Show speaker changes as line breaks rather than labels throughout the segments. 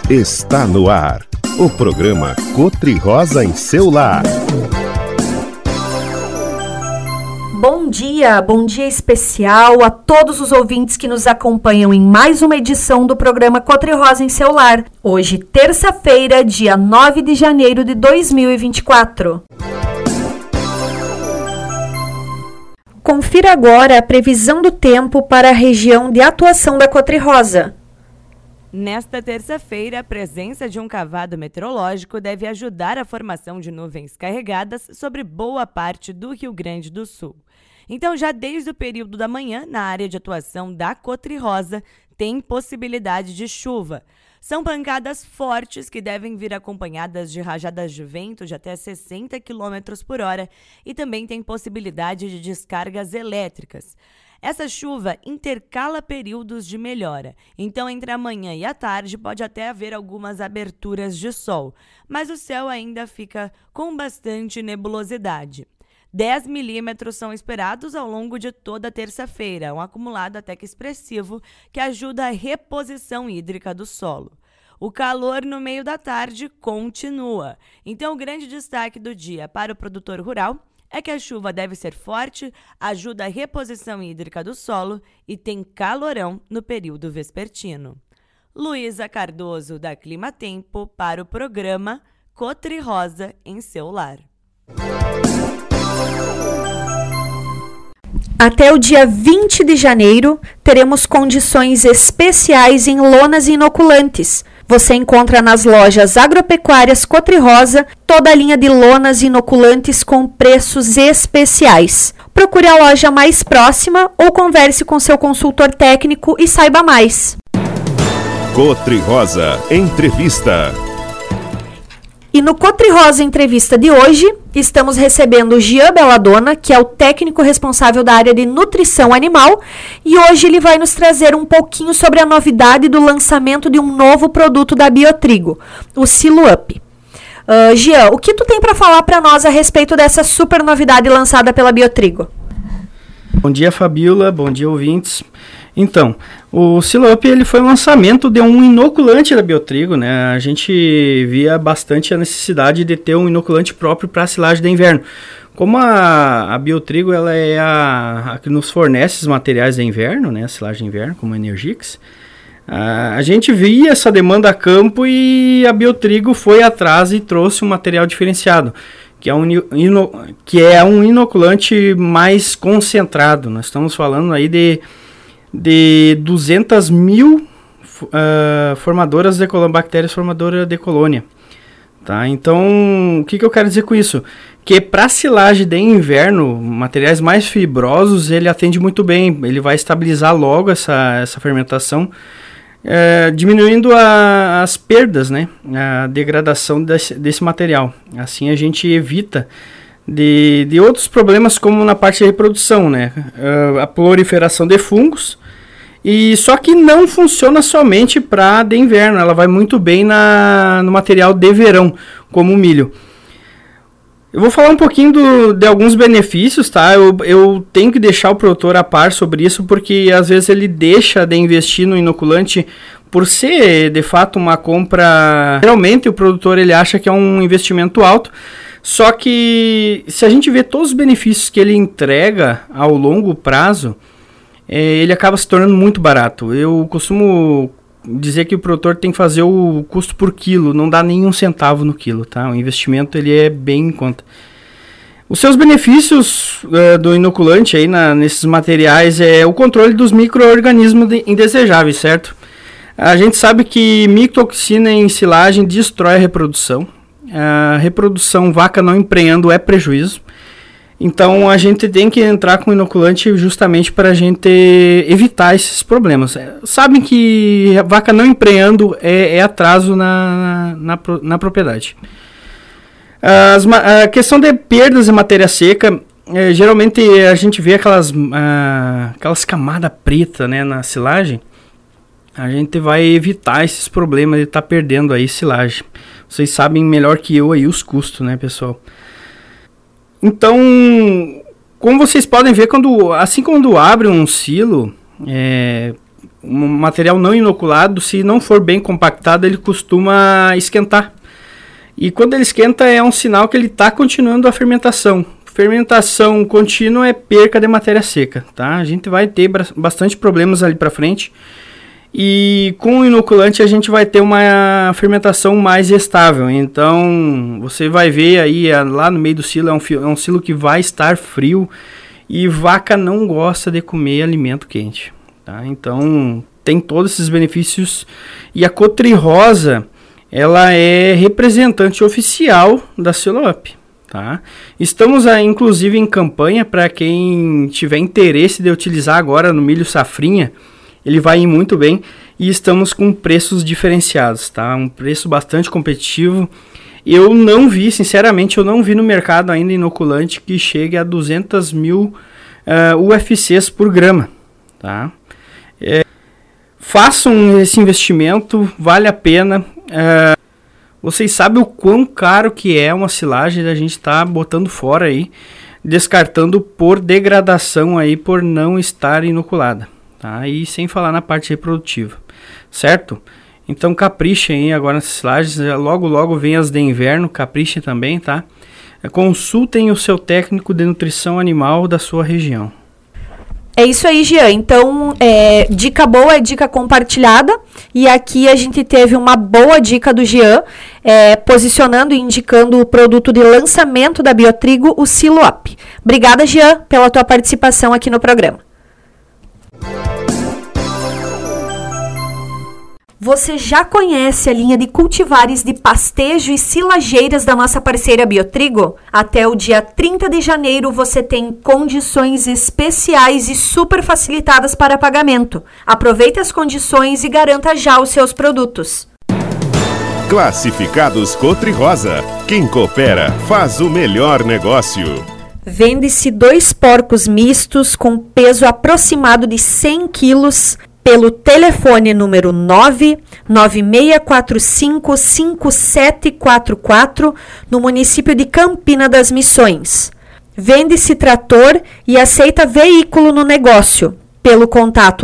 Está no ar, o programa Cotri-Rosa em seu lar.
Bom dia especial a todos os ouvintes que nos acompanham em mais uma edição do programa Cotri-Rosa em seu lar. Hoje, terça-feira, dia 9 de janeiro de 2024. Confira agora a previsão do tempo para a região de atuação da Cotri-Rosa.
Nesta terça-feira, a presença de um cavado meteorológico deve ajudar a formação de nuvens carregadas sobre boa parte do Rio Grande do Sul. Então, já desde o período da manhã, na área de atuação da Cotri-Rosa, tem possibilidade de chuva. São pancadas fortes que devem vir acompanhadas de rajadas de vento de até 60 km por hora e também tem possibilidade de descargas elétricas. Essa chuva intercala períodos de melhora, então entre a manhã e a tarde pode até haver algumas aberturas de sol, mas o céu ainda fica com bastante nebulosidade. 10 milímetros são esperados ao longo de toda a terça-feira, um acumulado até que expressivo que ajuda a reposição hídrica do solo. O calor no meio da tarde continua, então o grande destaque do dia para o produtor rural é que a chuva deve ser forte, ajuda a reposição hídrica do solo e tem calorão no período vespertino. Luísa Cardoso, da Clima Tempo, para o programa Cotri-Rosa em seu lar.
Até o dia 20 de janeiro, teremos condições especiais em lonas inoculantes. Você encontra nas lojas agropecuárias Cotri-Rosa toda a linha de lonas inoculantes com preços especiais. Procure a loja mais próxima ou converse com seu consultor técnico e saiba mais.
Cotri-Rosa Entrevista.
E no Cotri-Rosa Entrevista de hoje, estamos recebendo o Jean Belladonna, que é o técnico responsável da área de nutrição animal, e hoje ele vai nos trazer um pouquinho sobre a novidade do lançamento de um novo produto da Biotrigo, o Silo-Up. Jean, o que tu tem para falar para nós a respeito dessa super novidade lançada pela Biotrigo?
Bom dia, Fabiola, bom dia, ouvintes. Então, o Silo-Up ele foi um lançamento de um inoculante da Biotrigo, né? A gente via bastante a necessidade de ter um inoculante próprio para a silagem de inverno. Como a Biotrigo ela é a que nos fornece os materiais de inverno, né? A silagem de inverno, como a Energix, a gente via essa demanda a campo e a Biotrigo foi atrás e trouxe um material diferenciado, que é um inoculante mais concentrado. Nós estamos falando aí de 200 mil bactérias formadoras de colônia. Tá? Então, o que eu quero dizer com isso? Que para silagem de inverno, materiais mais fibrosos, ele atende muito bem. Ele vai estabilizar logo essa fermentação, diminuindo as perdas, né? A degradação desse material. Assim a gente evita de outros problemas como na parte de reprodução, né? A proliferação de fungos, e só que não funciona somente para de inverno, ela vai muito bem no material de verão, como o milho. Eu vou falar um pouquinho de alguns benefícios, tá? Eu tenho que deixar o produtor a par sobre isso, porque às vezes ele deixa de investir no inoculante por ser de fato uma compra. Geralmente o produtor ele acha que é um investimento alto. Só que se a gente vê todos os benefícios que ele entrega ao longo prazo, ele acaba se tornando muito barato. Eu costumo dizer que o produtor tem que fazer o custo por quilo, não dá nem um centavo no quilo, tá? O investimento ele é bem em conta. Os seus benefícios do inoculante aí nesses materiais é o controle dos micro-organismos indesejáveis, certo? A gente sabe que micotoxina em silagem destrói a reprodução. A reprodução vaca não emprenhando é prejuízo. Então a gente tem que entrar com inoculante justamente para a gente evitar esses problemas. Sabem que a vaca não emprenhando é atraso na propriedade. A questão de perdas em matéria seca, geralmente a gente vê aquelas camadas pretas, né, na silagem. A gente vai evitar esses problemas de estar perdendo aí silagem. Vocês sabem melhor que eu aí os custos, né, pessoal? Então, como vocês podem ver, quando abre um silo, um material não inoculado, se não for bem compactado, ele costuma esquentar. E quando ele esquenta é um sinal que ele está continuando a fermentação. Fermentação contínua é perca de matéria seca, tá? A gente vai ter bastante problemas ali para frente. E com o inoculante a gente vai ter uma fermentação mais estável. Então você vai ver aí lá no meio do silo, é um silo que vai estar frio. E vaca não gosta de comer alimento quente, tá? Então tem todos esses benefícios. E a Cotrirosa, ela é representante oficial da Silo-Up, tá? Estamos inclusive em campanha para quem tiver interesse de utilizar agora no milho safrinha. Ele vai ir muito bem e estamos com preços diferenciados, tá? Um preço bastante competitivo. Eu não vi, sinceramente, no mercado ainda inoculante que chegue a 200 mil UFCs por grama, tá? Façam esse investimento, vale a pena. Vocês sabem o quão caro que é uma silagem, a gente está botando fora aí, descartando por degradação aí, por não estar inoculada, tá? E sem falar na parte reprodutiva, certo? Então caprichem aí agora nessas silagens, logo vem as de inverno, caprichem também, tá? Consultem o seu técnico de nutrição animal da sua região.
É isso aí, Jean. Então, dica boa é dica compartilhada. E aqui a gente teve uma boa dica do Jean, posicionando e indicando o produto de lançamento da Biotrigo, o Silo-Up. Obrigada, Jean, pela tua participação aqui no programa. Você já conhece a linha de cultivares de pastejo e silageiras da nossa parceira Biotrigo? Até o dia 30 de janeiro você tem condições especiais e super facilitadas para pagamento. Aproveite as condições e garanta já os seus produtos.
Classificados Cotrirosa. Quem coopera faz o melhor negócio.
Vende-se 2 porcos mistos com peso aproximado de 100 quilos pelo telefone número 996455744 no município de Campina das Missões. Vende-se trator e aceita veículo no negócio pelo contato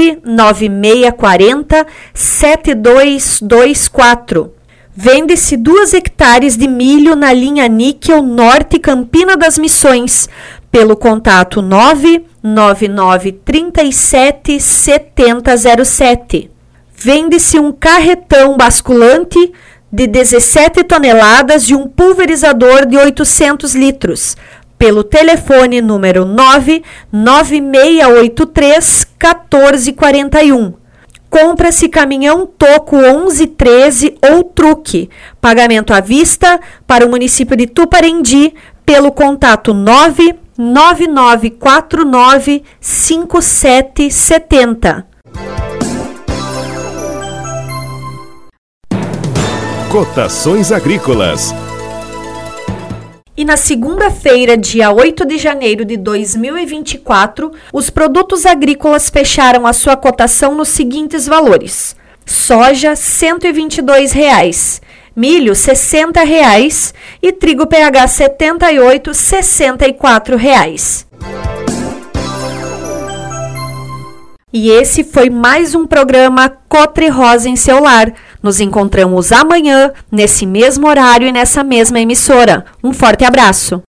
996407224. Vende-se 2 hectares de milho na linha Níquel Norte Campina das Missões pelo contato 999377007. Vende-se um carretão basculante de 17 toneladas e um pulverizador de 800 litros pelo telefone número 99683-1441. Compra-se caminhão toco 1113 ou truque. Pagamento à vista para o município de Tuparendi pelo contato 999495770.
Cotações agrícolas.
E na segunda-feira, dia 8 de janeiro de 2024, os produtos agrícolas fecharam a sua cotação nos seguintes valores: soja R$ 122,00, milho R$ 60,00 e trigo PH 78 R$ 64,00. E esse foi mais um programa Cotrirosa em seu lar. Nos encontramos amanhã, nesse mesmo horário e nessa mesma emissora. Um forte abraço!